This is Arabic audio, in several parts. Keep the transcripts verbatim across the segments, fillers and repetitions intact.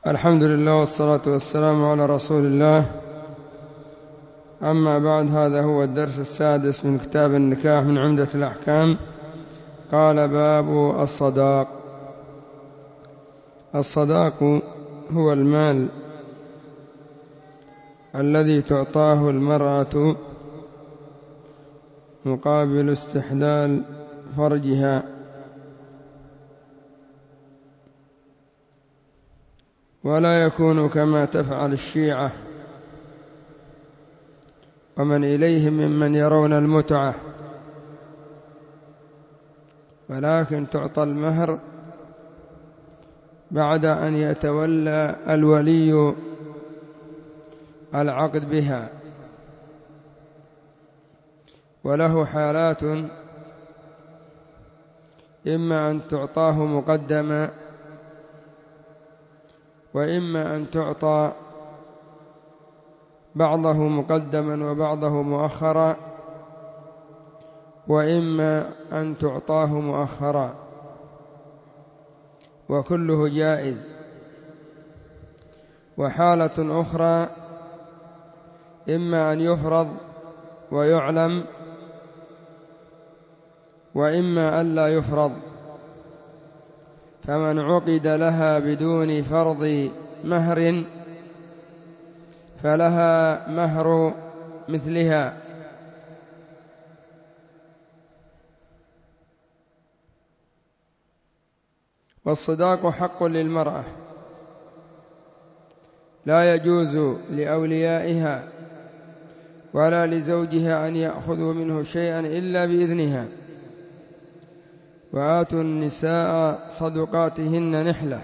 الحمد لله والصلاة والسلام على رسول الله. أما بعد، هذا هو الدرس السادس من كتاب النكاح من عمدة الأحكام. قال: باب الصداق. الصداق هو المال الذي تعطاه المرأة مقابل استحلال فرجها، ولا يكون كما تفعل الشيعة ومن إليهم ممن يرون المتعة، ولكن تعطى المهر بعد أن يتولى الولي العقد بها. وله حالات: إما أن تعطاه مقدما، وإما أن تعطى بعضه مقدما وبعضه مؤخرا، وإما أن تعطاه مؤخرا، وكله جائز. وحالة أخرى: إما أن يفرض ويعلم، وإما أن لا يفرض، فمن عقد لها بدون فرض مهر فلها مهر مثلها. والصداق حق للمرأة، لا يجوز لأوليائها ولا لزوجها أن يأخذوا منه شيئا إلا بإذنها. وآتوا النساء صدقاتهن نحلة،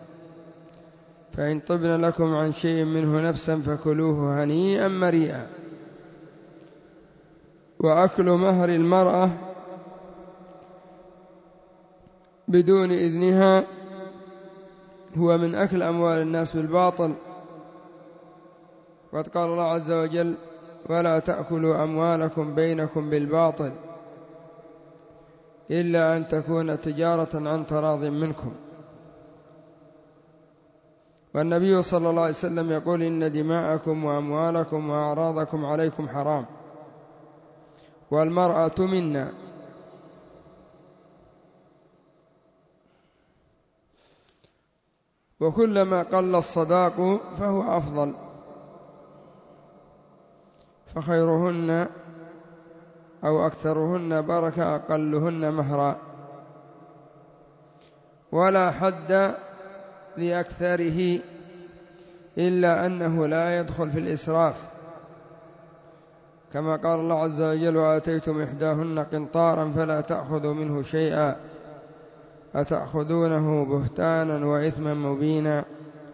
فإن طبن لكم عن شيء منه نفسا فكلوه هنيئا مريئا. وأكل مهر المرأة بدون إذنها هو من أكل أموال الناس بالباطل، وقد قال الله عز وجل: ولا تأكلوا أموالكم بينكم بالباطل إلا أن تكون تجارة عن تراض منكم. والنبي صلى الله عليه وسلم يقول: إن دماءكم وأموالكم وأعراضكم عليكم حرام، والمرأة منا. وكلما قل الصداق فهو أفضل، فخيرهن أو أكثرهن بركة أقلهن مهرا، ولا حد لأكثره إلا أنه لا يدخل في الإسراف، كما قال الله عز وجل: وآتيتم إحداهن قنطارا فلا تأخذوا منه شيئا أتأخذونه بهتانا وإثما مبينا.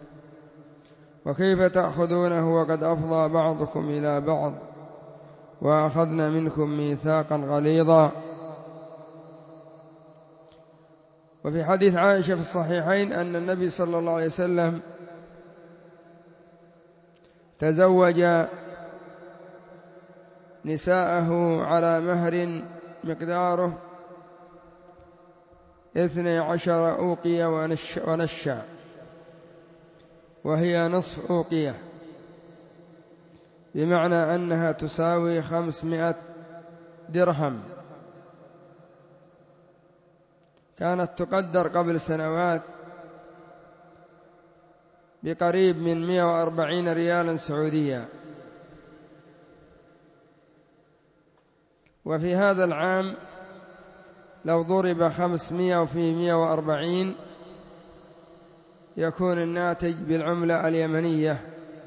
وكيف تأخذونه وقد أفضى بعضكم إلى بعض وأخذنا منكم ميثاقا غليظا. وفي حديث عائشة في الصحيحين أن النبي صلى الله عليه وسلم تزوج نساءه على مهر مقداره اثني عشر أوقية ونشا، وهي نصف أوقية، بمعنى أنها تساوي خمسمائة درهم. كانت تقدر قبل سنوات بقريب من مئة وأربعين ريالا سعوديا. وفي هذا العام لو ضرب خمسمائة وفي مئة وأربعين يكون الناتج بالعملة اليمنية.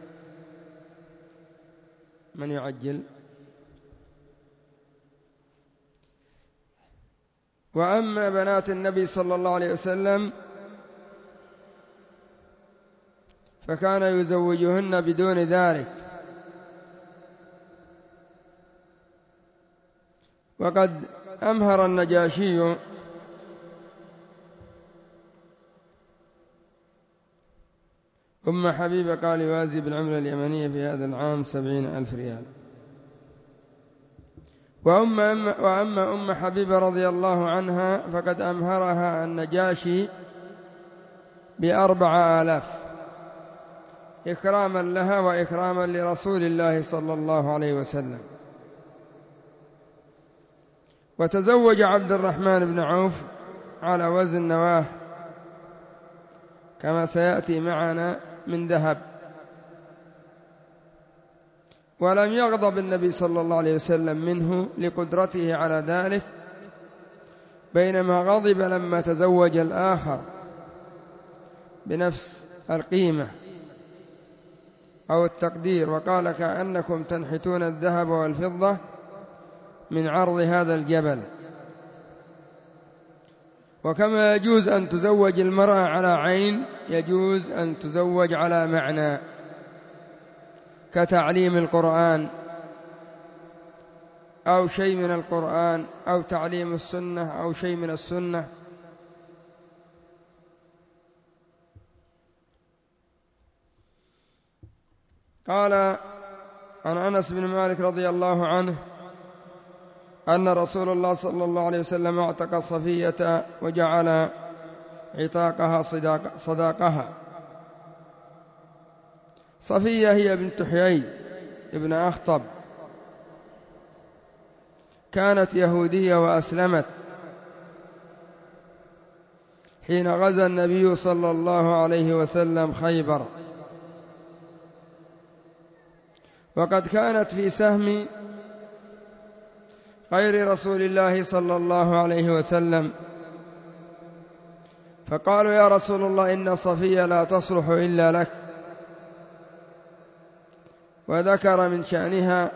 من يعجل؟ وأما بنات النبي صلى الله عليه وسلم فكان يزوجهن بدون ذلك. وقد أمهر النجاشي أم حبيبة، قال يوازي بالعملة اليمنية في هذا العام سبعين ألف ريال. وأما, وأما أم حبيبة رضي الله عنها فقد أمهرها النجاشي بأربع آلاف، إكراما لها وإكراما لرسول الله صلى الله عليه وسلم. وتزوج عبد الرحمن بن عوف على وزن نواه كما سيأتي معنا من ذهب، ولم يغضب النبي صلى الله عليه وسلم منه لقدرته على ذلك، بينما غضب لما تزوج الآخر بنفس القيمة أو التقدير، وقال كأنكم تنحتون الذهب والفضة من عرض هذا الجبل. وكما يجوز أن تزوج المرأة على عين، يجوز أن تزوج على معنى، كتعليم القرآن أو شيء من القرآن أو تعليم السنة أو شيء من السنة. قال عن أنس بن مالك رضي الله عنه أن رسول الله صلى الله عليه وسلم اعتق صفية وجعل عتاقها صداقها. صفية هي بنت حيي ابن أخطب، كانت يهودية وأسلمت حين غزا النبي صلى الله عليه وسلم خيبر، وقد كانت في سهم غير رسول الله صلى الله عليه وسلم، فقالوا يا رسول الله إن صفية لا تصلح إلا لك، وذكر من شأنها،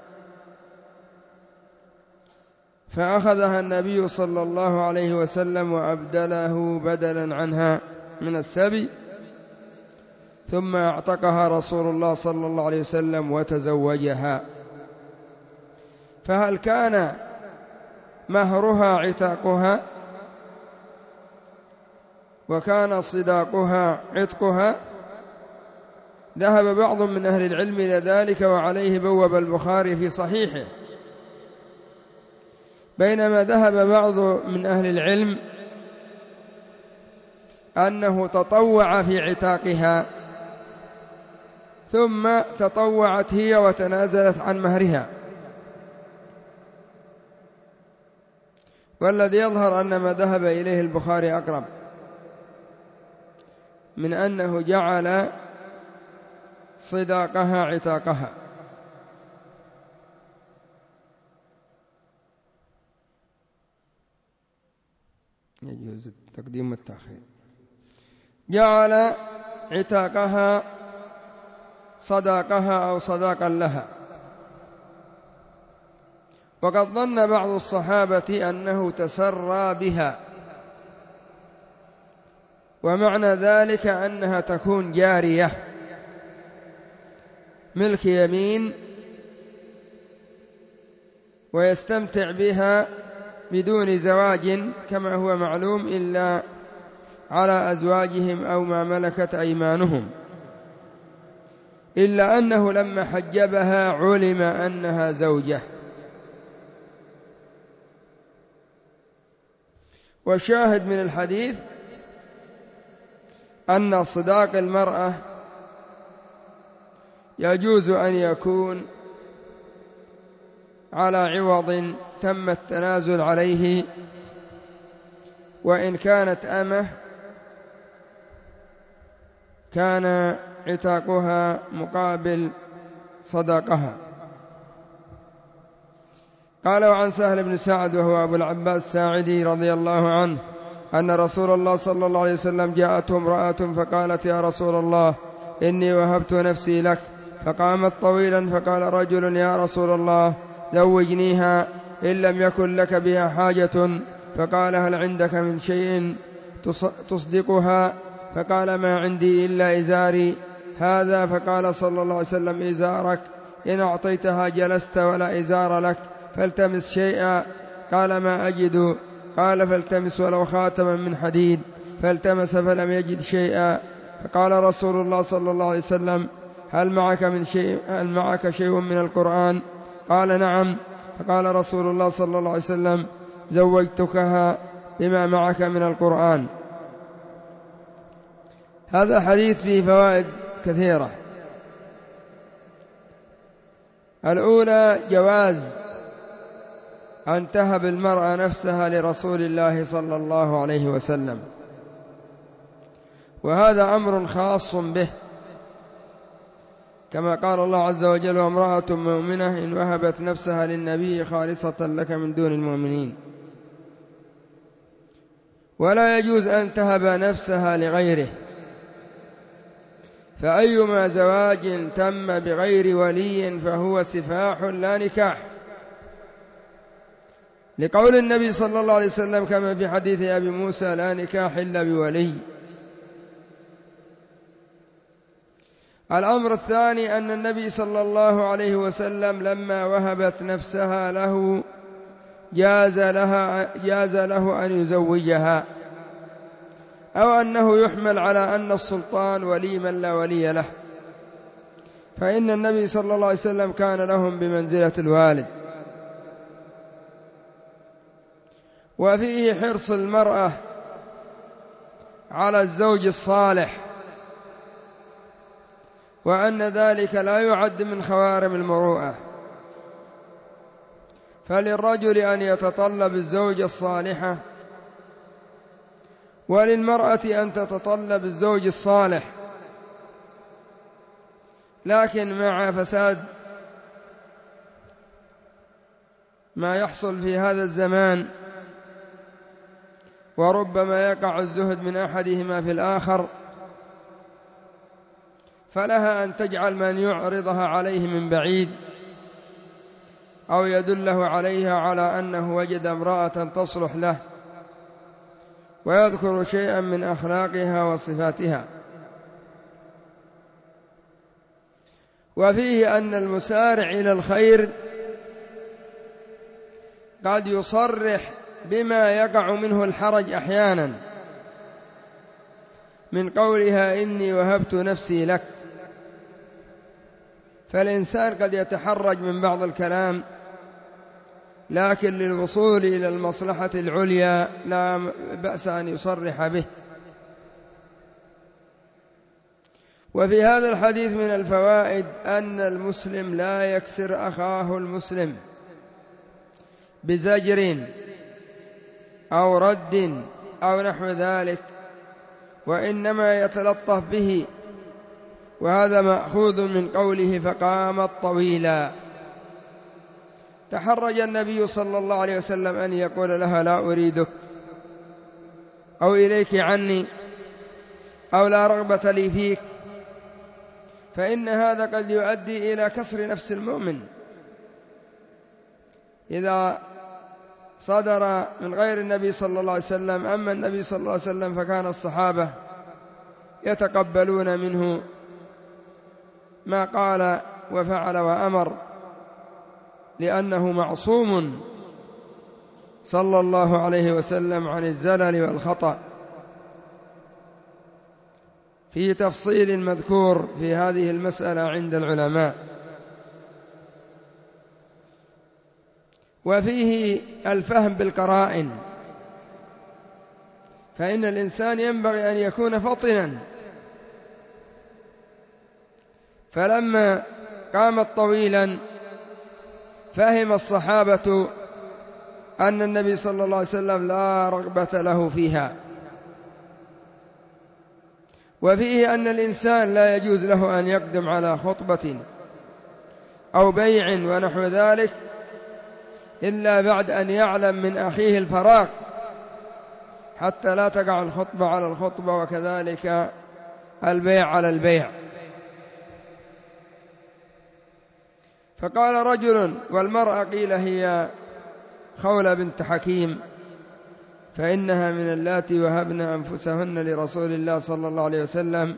فأخذها النبي صلى الله عليه وسلم وأبدله بدلا عنها من السبي، ثم اعتقها رسول الله صلى الله عليه وسلم وتزوجها. فهل كان مهرها عتاقها وكان صداقها عتقها؟ ذهب بعض من أهل العلم إلى ذلك، وعليه بوب البخاري في صحيحه، بينما ذهب بعض من أهل العلم أنه تطوع في عتاقها ثم تطوعت هي وتنازلت عن مهرها. والذي يظهر أن ما ذهب إليه البخاري أقرب من أنه جعل صداقها عتاقها. يجوز التقديم والتأخير. جعل عتاقها صداقها أو صداقا لها. وقد ظن بعض الصحابة أنه تسرى بها، ومعنى ذلك أنها تكون جارية ملك يمين ويستمتع بها بدون زواج كما هو معلوم إلا على أزواجهم أو ما ملكت أيمانهم، إلا أنه لما حجبها علم أنها زوجة. وشاهد من الحديث أن صداق المرأة يجوز أن يكون على عوض تم التنازل عليه، وإن كانت أمه كان عتاقها مقابل صداقها. قال عن سهل بن سعد وهو أبو العباس الساعدي رضي الله عنه أن رسول الله صلى الله عليه وسلم جاءته امرأة فقالت يا رسول الله إني وهبت نفسي لك، فقامت طويلا فقال رجل يا رسول الله زوجنيها إن لم يكن لك بها حاجة، فقال هل عندك من شيء تصدقها؟ فقال ما عندي إلا إزاري هذا. فقال صلى الله عليه وسلم إزارك إن أعطيتها جلست ولا إزار لك، فالتمس شيئا. قال ما أجد. قال فالتمس ولو خاتما من حديد، فالتمس فلم يجد شيئا. فقال رسول الله صلى الله عليه وسلم هل معك من شيء هل معك شيء من القرآن؟ قال نعم. فقال رسول الله صلى الله عليه وسلم زوجتكها بما معك من القرآن. هذا حديث فيه فوائد كثيرة. الأولى جواز أن تهب المرأة نفسها لرسول الله صلى الله عليه وسلم، وهذا أمر خاص به، كما قال الله عز وجل: وامرأة مؤمنة إن وهبت نفسها للنبي خالصة لك من دون المؤمنين. ولا يجوز أن تهب نفسها لغيره، فأيما زواج تم بغير ولي فهو سفاح لا نكاح، لقول النبي صلى الله عليه وسلم كما في حديث أبي موسى: لا نكاح إلا بولي. الأمر الثاني أن النبي صلى الله عليه وسلم لما وهبت نفسها له جاز لها جاز له أن يزوجها، أو أنه يحمل على أن السلطان ولي من لا ولي له، فإن النبي صلى الله عليه وسلم كان لهم بمنزلة الوالد. وفيه حرص المرأة على الزوج الصالح، وأن ذلك لا يعد من خوارم المروءة، فللرجل أن يتطلب الزوجة الصالحة، وللمرأة أن تتطلب الزوج الصالح، لكن مع فساد ما يحصل في هذا الزمان، وربما يقع الزهد من أحدهما في الآخر، فلها أن تجعل من يعرضها عليه من بعيد، أو يدله عليها على أنه وجد امرأة تصلح له، ويذكر شيئا من أخلاقها وصفاتها. وفيه أن المسارع إلى الخير قد يصرح بما يقع منه الحرج أحيانا، من قولها: إني وهبت نفسي لك. فالإنسان قد يتحرج من بعض الكلام، لكن للوصول إلى المصلحة العليا لا بأس أن يصرح به. وفي هذا الحديث من الفوائد أن المسلم لا يكسر أخاه المسلم بزجر أو رد أو نحو ذلك، وإنما يتلطف به، وهذا مأخوذ من قوله: فقامت طويلا. تحرج النبي صلى الله عليه وسلم أن يقول لها: لا أريدك، أو إليك عني، أو لا رغبة لي فيك، فإن هذا قد يؤدي إلى كسر نفس المؤمن إذا صدر من غير النبي صلى الله عليه وسلم. أما النبي صلى الله عليه وسلم فكان الصحابة يتقبلون منه ما قال وفعل وأمر، لأنه معصوم صلى الله عليه وسلم عن الزلل والخطأ، في تفصيل مذكور في هذه المسألة عند العلماء. وفيه الفهم بالقرائن، فإن الإنسان ينبغي أن يكون فطنا، فلما قامت طويلا فهم الصحابة أن النبي صلى الله عليه وسلم لا رغبة له فيها. وفيه أن الإنسان لا يجوز له أن يقدم على خطبة أو بيع ونحو ذلك إلا بعد أن يعلم من أخيه الفراغ، حتى لا تقع الخطبة على الخطبة، وكذلك البيع على البيع. فقال رجل: والمرأة قيل هي خولة بنت حكيم، فإنها من اللاتي وهبن أنفسهن لرسول الله صلى الله عليه وسلم.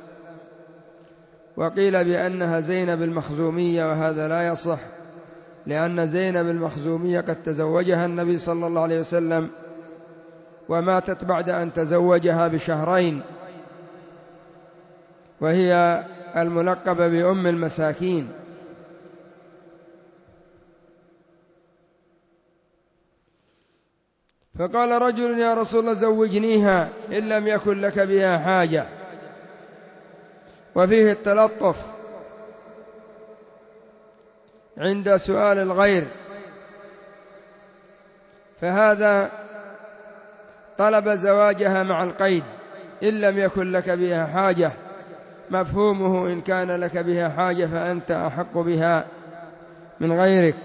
وقيل بأنها زينب المخزومية، وهذا لا يصح، لأن زينب المخزومية قد تزوجها النبي صلى الله عليه وسلم، وماتت بعد أن تزوجها بشهرين، وهي الملقبة بأم المساكين. فقال رجل: يا رسول الله زوجنيها إن لم يكن لك بها حاجة. وفيه التلطف عند سؤال الغير، فهذا طلب زواجها مع القيد إن لم يكن لك بها حاجة، مفهومه إن كان لك بها حاجة فأنت أحق بها من غيرك.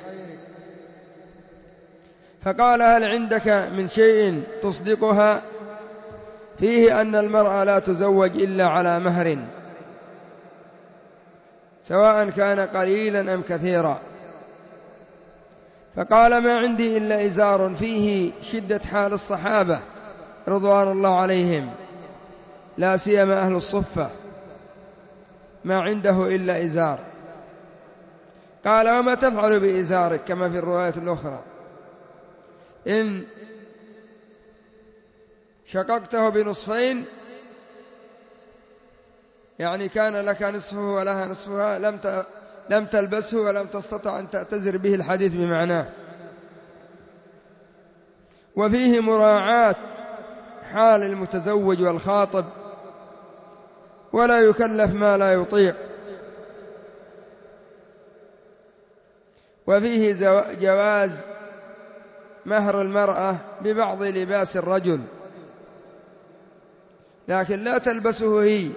فقال: هل عندك من شيء تصدقها؟ فيه أن المرأة لا تزوج إلا على مهر، سواء كان قليلا أم كثيرا. فقال: ما عندي إلا إزار. فيه شدة حال الصحابة رضوان الله عليهم، لا سيما أهل الصفة، ما عنده إلا إزار. قال: وما تفعل بإزارك؟ كما في الرواية الأخرى: إن شققته بنصفين، يعني كان لك نصفه ولها نصفها، لم لم تلبسه ولم تستطع أن تعتذر به، الحديث بمعناه. وفيه مراعاة حال المتزوج والخاطب، ولا يكلف ما لا يطيق. وفيه جواز مهر المرأة ببعض لباس الرجل، لكن لا تلبسه هي،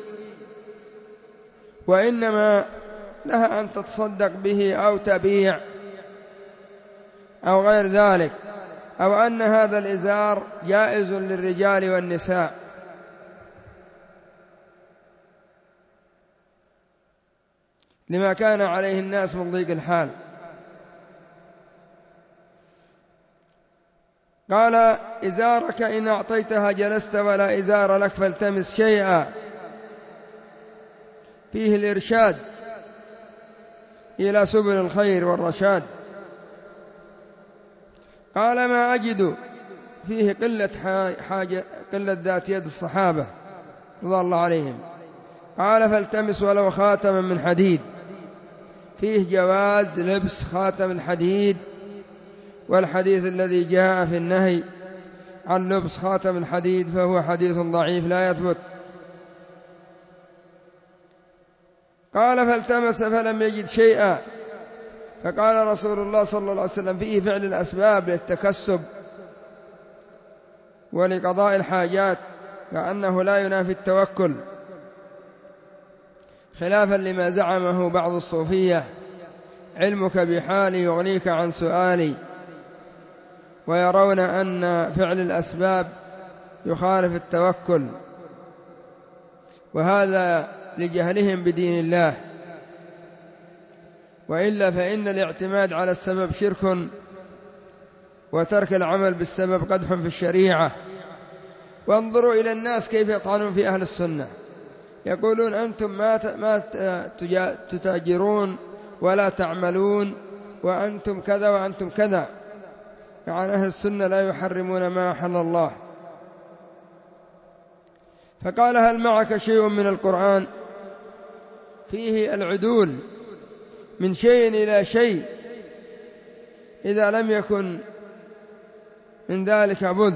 وإنما لها أن تتصدق به أو تبيع أو غير ذلك، أو أن هذا الإزار جائز للرجال والنساء. لما كان عليه الناس من ضيق الحال. قال: إزارك إن أعطيتها جلست، ولا إزار لك فالتمس شيئا. فيه الإرشاد إلى سبل الخير والرشاد. قال: ما أجد. فيه قلة حاجة، قلة ذات يد الصحابة رضي الله عليهم. قال: فالتمس ولو خاتما من حديد. فيه جواز لبس خاتم الحديد، والحديث الذي جاء في النهي عن لبس خاتم الحديد فهو حديث ضعيف لا يثبت. قال: فالتمس فلم يجد شيئا. فقال رسول الله صلى الله عليه وسلم: فيه فعل الأسباب للتكسب ولقضاء الحاجات، كأنه لا ينافي التوكل، خلافا لما زعمه بعض الصوفية: علمك بحالي يغنيك عن سؤالي. ويرون أن فعل الأسباب يخالف التوكل، وهذا لجهلهم بدين الله. وإلا فإن الاعتماد على السبب شرك، وترك العمل بالسبب قدح في الشريعة. وانظروا إلى الناس كيف يطعنون في أهل السنة، يقولون: أنتم ما ما تتاجرون ولا تعملون، وأنتم كذا وأنتم كذا. يعني أهل السنة لا يحرمون ما أحل الله. فقال: هل معك شيء من القرآن؟ فيه العدول من شيء إلى شيء إذا لم يكن من ذلك بد.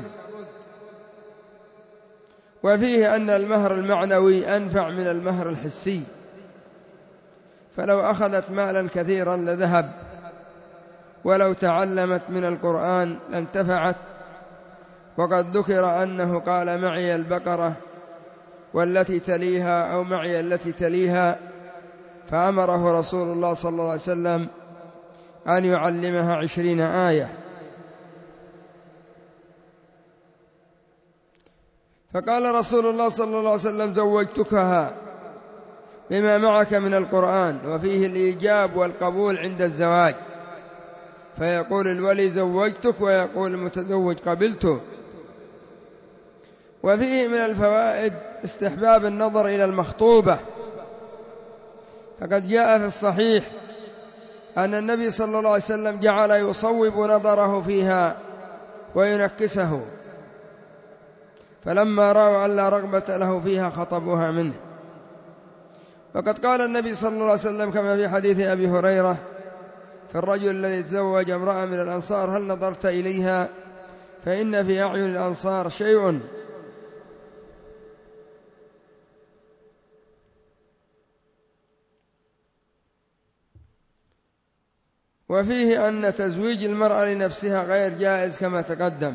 وفيه أن المهر المعنوي أنفع من المهر الحسي، فلو أخذت مالا كثيرا لذهب، ولو تعلمت من القرآن لانتفعت. وقد ذكر أنه قال: معي البقرة والتي تليها، أو معي التي تليها، فأمره رسول الله صلى الله عليه وسلم أن يعلمها عشرين آية. فقال رسول الله صلى الله عليه وسلم: زوجتكها بما معك من القرآن. وفيه الإيجاب والقبول عند الزواج، فيقول الولي: زوجتك، ويقول المتزوج: قبلته. وفيه من الفوائد استحباب النظر إلى المخطوبة، فقد جاء في الصحيح أن النبي صلى الله عليه وسلم جعل يصوب نظره فيها وينكسه، فلما رأوا أن لا رغبة له فيها خطبوها منه. وقد قال النبي صلى الله عليه وسلم كما في حديث أبي هريرة في الرجل الذي تزوج امرأة من الأنصار: هل نظرت إليها؟ فإن في أعين الأنصار شيء. وفيه أن تزويج المرأة لنفسها غير جائز كما تقدم.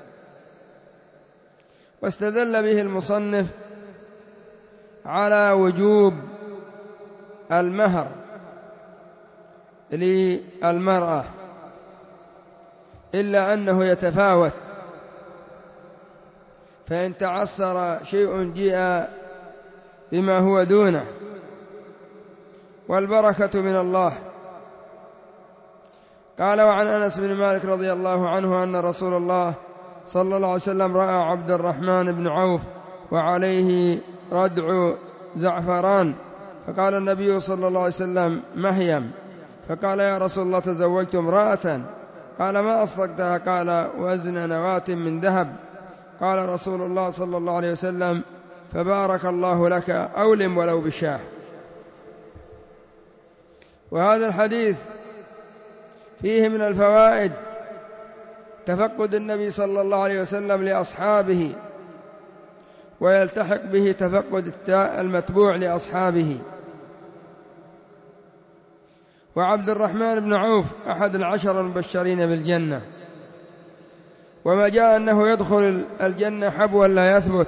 واستدل به المصنف على وجوب المهر للمرأة، إلا أنه يتفاوت، فإن تعسر شيء جيء بما هو دونه، والبركة من الله. قال: وعن أنس بن مالك رضي الله عنه أن رسول الله صلى الله عليه وسلم رأى عبد الرحمن بن عوف وعليه ردع زعفران، فقال النبي صلى الله عليه وسلم: مهيم. فقال: يا رسول الله، تزوجت امرأة. قال: ما أصدقتها؟ قال: وزن نواة من ذهب. قال رسول الله صلى الله عليه وسلم: فبارك الله لك، أولم ولو بشاه. وهذا الحديث فيه من الفوائد تفقد النبي صلى الله عليه وسلم لأصحابه، ويلتحق به تفقد المتبوع لأصحابه. وعبد الرحمن بن عوف أحد العشر المبشرين بالجنة، وما جاء أنه يدخل الجنة حبوا لا يثبت.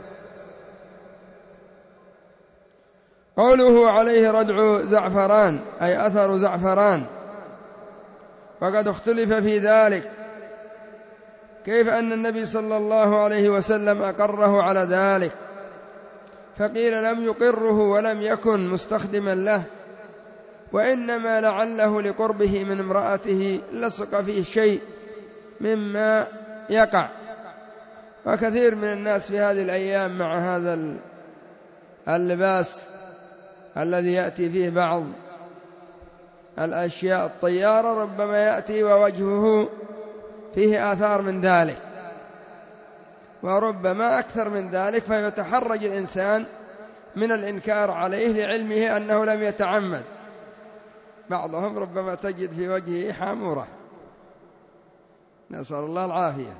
قوله عليه ردع زعفران أي أثر زعفران، وقد اختلف في ذلك، كيف أن النبي صلى الله عليه وسلم أقره على ذلك، فقيل لم يقره ولم يكن مستخدما له، وإنما لعله لقربه من امرأته لصق فيه شيء مما يقع. وكثير من الناس في هذه الأيام مع هذا اللباس الذي يأتي فيه بعض الأشياء الطيارة، ربما يأتي ووجهه فيه آثار من ذلك، وربما أكثر من ذلك، فيتحرج الإنسان من الإنكار عليه لعلمه أنه لم يتعمد. بعضهم ربما تجد في وجهه حامورة، نسأل الله العافية.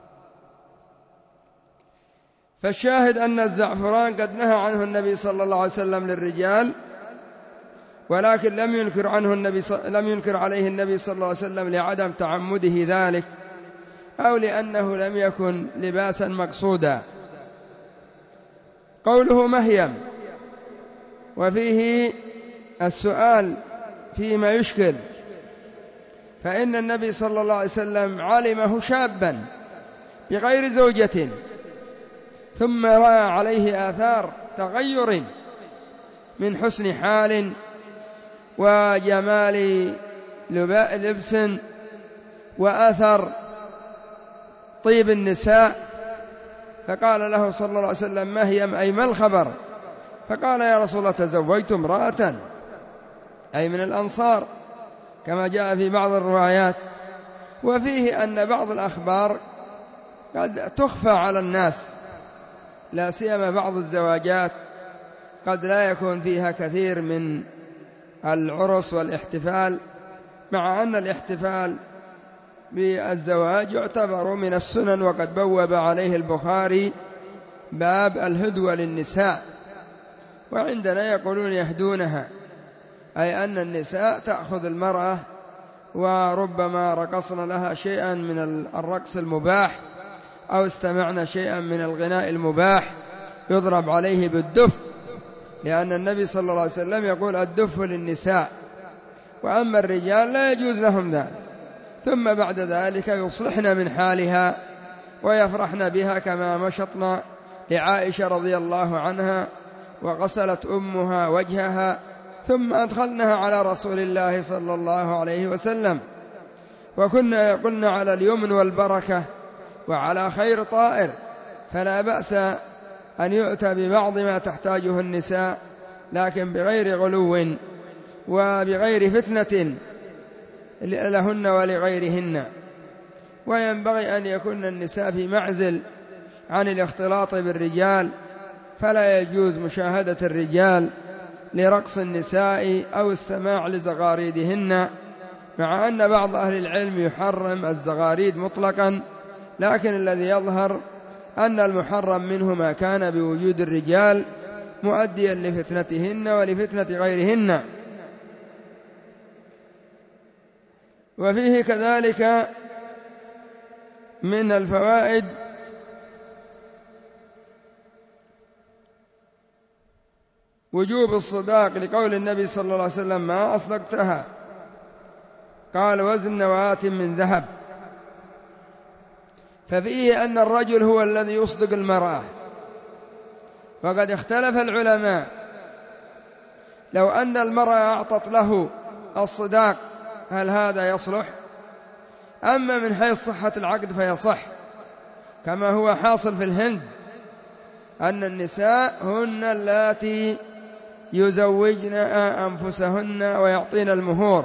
فالشاهد أن الزعفران قد نهى عنه النبي صلى الله عليه وسلم للرجال، ولكن لم ينكر عنه النبي ص... لم ينكر عليه النبي صلى الله عليه وسلم لعدم تعمده ذلك، أو لأنه لم يكن لباسا مقصودا. قوله مهيم، وفيه السؤال فيما يشكل، فإن النبي صلى الله عليه وسلم علمه شابا بغير زوجة، ثم رأى عليه آثار تغير من حسن حال وجمال لبس وأثر طيب النساء، فقال له صلى الله عليه وسلم: مهيم أي ما الخبر؟ فقال: يا رسول الله، تزوجت امرأة، أي من الأنصار كما جاء في بعض الروايات. وفيه أن بعض الأخبار قد تخفى على الناس، لا سيما بعض الزواجات قد لا يكون فيها كثير من العرس والاحتفال، مع أن الاحتفال بالزواج يعتبر من السنن، وقد بوب عليه البخاري باب الهدوة للنساء. وعندنا يقولون يهدونها، أي أن النساء تأخذ المرأة وربما رقصن لها شيئا من الرقص المباح، أو استمعنا شيئا من الغناء المباح يضرب عليه بالدف، لأن النبي صلى الله عليه وسلم يقول: الدف للنساء، وأما الرجال لا يجوز لهم ذلك. ثم بعد ذلك يصلحن من حالها ويفرحن بها، كما مشطنا لعائشة رضي الله عنها وغسلت أمها وجهها ثم أدخلنها على رسول الله صلى الله عليه وسلم، وكنا قلنا على اليمن والبركة وعلى خير طائر، فلا بأس أن يؤتى ببعض ما تحتاجه النساء، لكن بغير غلو وبغير فتنة لهن ولغيرهن. وينبغي أن يكون النساء في معزل عن الاختلاط بالرجال، فلا يجوز مشاهدة الرجال لرقص النساء أو السماع لزغاريدهن، مع أن بعض أهل العلم يحرم الزغاريد مطلقا، لكن الذي يظهر أن المحرم منه ما كان بوجود الرجال مؤديا لفتنتهن ولفتنة غيرهن. وفيه كذلك من الفوائد وجوب الصداق لقول النبي صلى الله عليه وسلم ما أصدقتها، قال وزن نواة من ذهب. ففيه أن الرجل هو الذي يصدق المرأة، وقد اختلف العلماء لو أن المرأة أعطت له الصداق هل هذا يصلح؟ أما من حيث صحة العقد فيصح، كما هو حاصل في الهند أن النساء هن اللاتي يزوجن أنفسهن ويعطين المهور،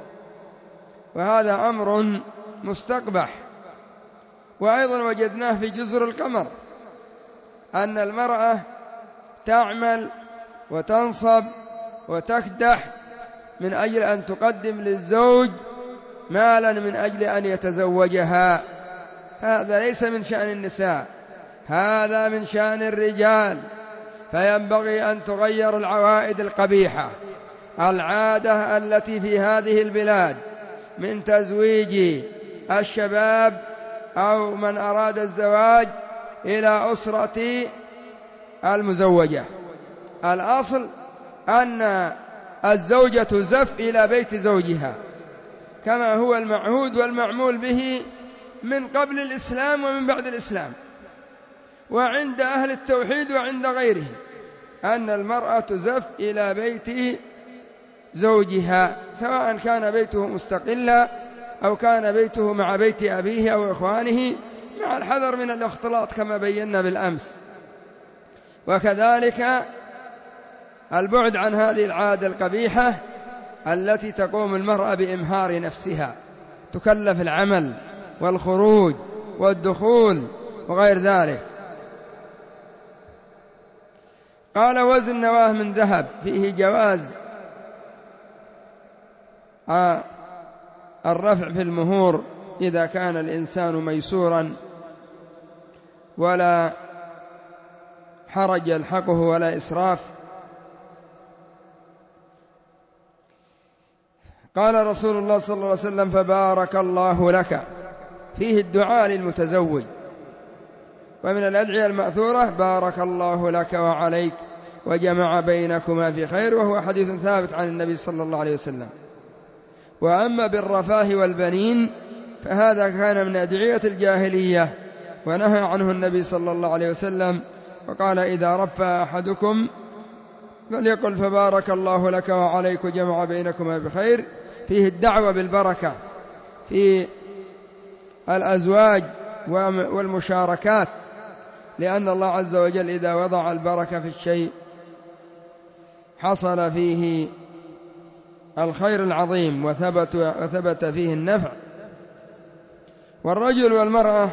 وهذا أمر مستقبح. وأيضا وجدناه في جزر القمر أن المرأة تعمل وتنصب وتكدح من أجل أن تقدم للزوج مالا من أجل أن يتزوجها. هذا ليس من شأن النساء، هذا من شأن الرجال. فينبغي أن تغير العوائد القبيحة، العادة التي في هذه البلاد من تزويج الشباب أو من أراد الزواج إلى أسرة المزوجة. الأصل أن الزوجة تزف إلى بيت زوجها كما هو المعهود والمعمول به من قبل الإسلام ومن بعد الإسلام، وعند أهل التوحيد وعند غيره، أن المرأة تزف إلى بيت زوجها، سواء كان بيته مستقلا أو كان بيته مع بيت أبيه أو إخوانه، مع الحذر من الاختلاط كما بينا بالأمس. وكذلك البعد عن هذه العادة القبيحة التي تقوم المرأة بإمهار نفسها، تكلف العمل والخروج والدخول وغير ذلك. قال وزن نواه من ذهب، فيه جواز الرفع في المهور إذا كان الإنسان ميسورا ولا حرج يلحقه ولا إسراف. قال رسول الله صلى الله عليه وسلم فبارك الله لك، فيه الدعاء للمتزوج. ومن الأدعية المأثورة بارك الله لك وعليك وجمع بينكما في خير، وهو حديث ثابت عن النبي صلى الله عليه وسلم. وأما بالرفاه والبنين فهذا كان من أدعية الجاهلية ونهى عنه النبي صلى الله عليه وسلم، وقال إذا رفى أحدكم فليقل فبارك الله لك وعليك وجمع بينكما بخير. فيه الدعوة بالبركة في الأزواج والمشاركات، لأن الله عز وجل إذا وضع البركة في الشيء حصل فيه الخير العظيم وثبت, وثبت فيه النفع. والرجل والمرأة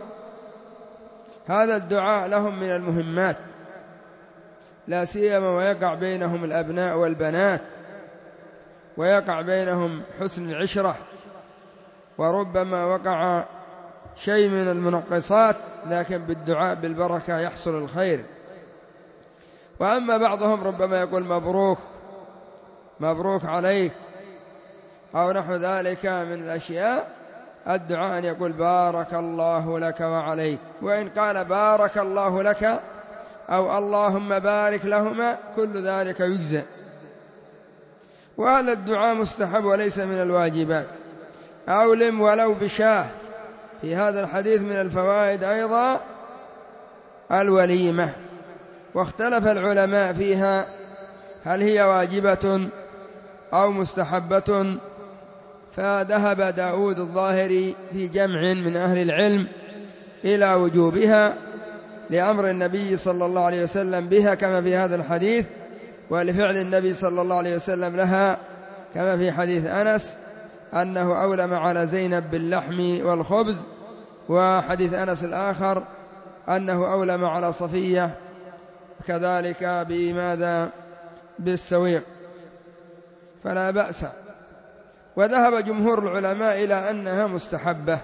هذا الدعاء لهم من المهمات، لا سيما ويقع بينهم الأبناء والبنات، ويقع بينهم حسن العشرة، وربما وقع شيء من المنقصات، لكن بالدعاء بالبركة يحصل الخير. وأما بعضهم ربما يقول مبروك مبروك عليك أو نحو ذلك من الأشياء، الدعاء أن يقول بارك الله لك وعليك، وإن قال بارك الله لك أو اللهم بارك لهما كل ذلك يجزئ. وهذا الدعاء مستحب وليس من الواجبات. أولم ولو بشاه، في هذا الحديث من الفوائد أيضا الوليمة، واختلف العلماء فيها هل هي واجبة أو مستحبة، فذهب داود الظاهري في جمع من أهل العلم إلى وجوبها لأمر النبي صلى الله عليه وسلم بها كما في هذا الحديث، ولفعل النبي صلى الله عليه وسلم لها كما في حديث أنس أنه أولم على زينب باللحم والخبز، وحديث أنس الآخر أنه أولم على صفية كذلك بماذا بالسويق، فلا بأس. وذهب جمهور العلماء إلى أنها مستحبة.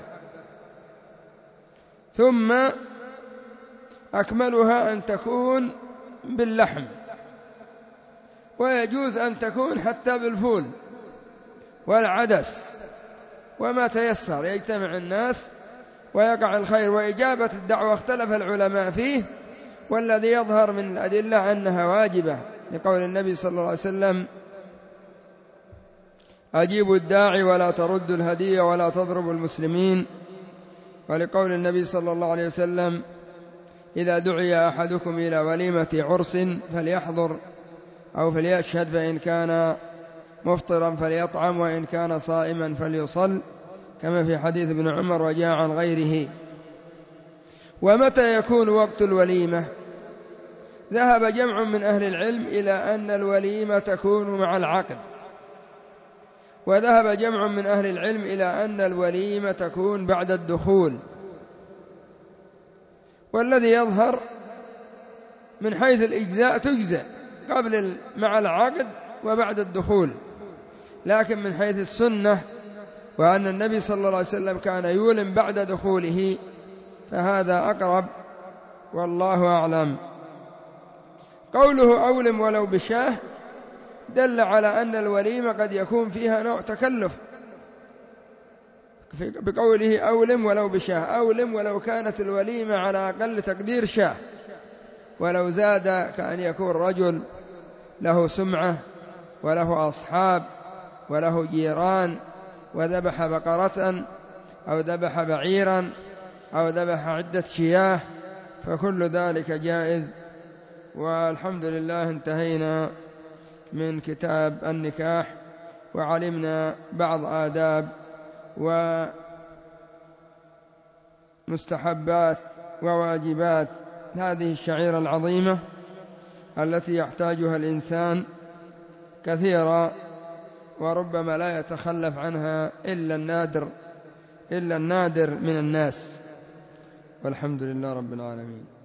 ثم أكملها أن تكون باللحم، ويجوز أن تكون حتى بالفول والعدس وما تيسر يجتمع الناس ويقع الخير. وإجابة الدعوة اختلف العلماء فيه، والذي يظهر من الأدلة أنها واجبة، لقول النبي صلى الله عليه وسلم: أجيبوا الداعي ولا تردوا الهدي ولا تضربوا المسلمين. ولقول النبي صلى الله عليه وسلم: إذا دعي أحدكم إلى وليمة عرس فليحضر أو فليشهد، فإن كان مفطرا فليطعم، وإن كان صائما فليصل، كما في حديث ابن عمر وجاء عن غيره. ومتى يكون وقت الوليمة؟ ذهب جمع من أهل العلم إلى أن الوليمة تكون مع العقد، وذهب جمع من أهل العلم إلى أن الوليمة تكون بعد الدخول. والذي يظهر من حيث الإجزاء تجزأ قبل مع العقد وبعد الدخول، لكن من حيث السنة وأن النبي صلى الله عليه وسلم كان يولم بعد دخوله فهذا أقرب، والله أعلم. قوله أولم ولو بشاه دل على أن الوليمة قد يكون فيها نوع تكلف، بقوله أولم ولو بشاه، أولم ولو كانت الوليمة على أقل تقدير شاه، ولو زاد كأن يكون رجل له سمعة وله أصحاب وله جيران وذبح بقرة أو ذبح بعيرا أو ذبح عدة شياه، فكل ذلك جائز. والحمد لله انتهينا من كتاب النكاح، وعلمنا بعض آداب ومستحبات وواجبات هذه الشعيرة العظيمة التي يحتاجها الإنسان كثيرا، وربما لا يتخلف عنها إلا النادر إلا النادر من الناس. والحمد لله رب العالمين.